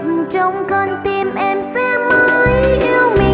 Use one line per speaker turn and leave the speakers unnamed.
trong con tim em sẽ mãi yêu mình.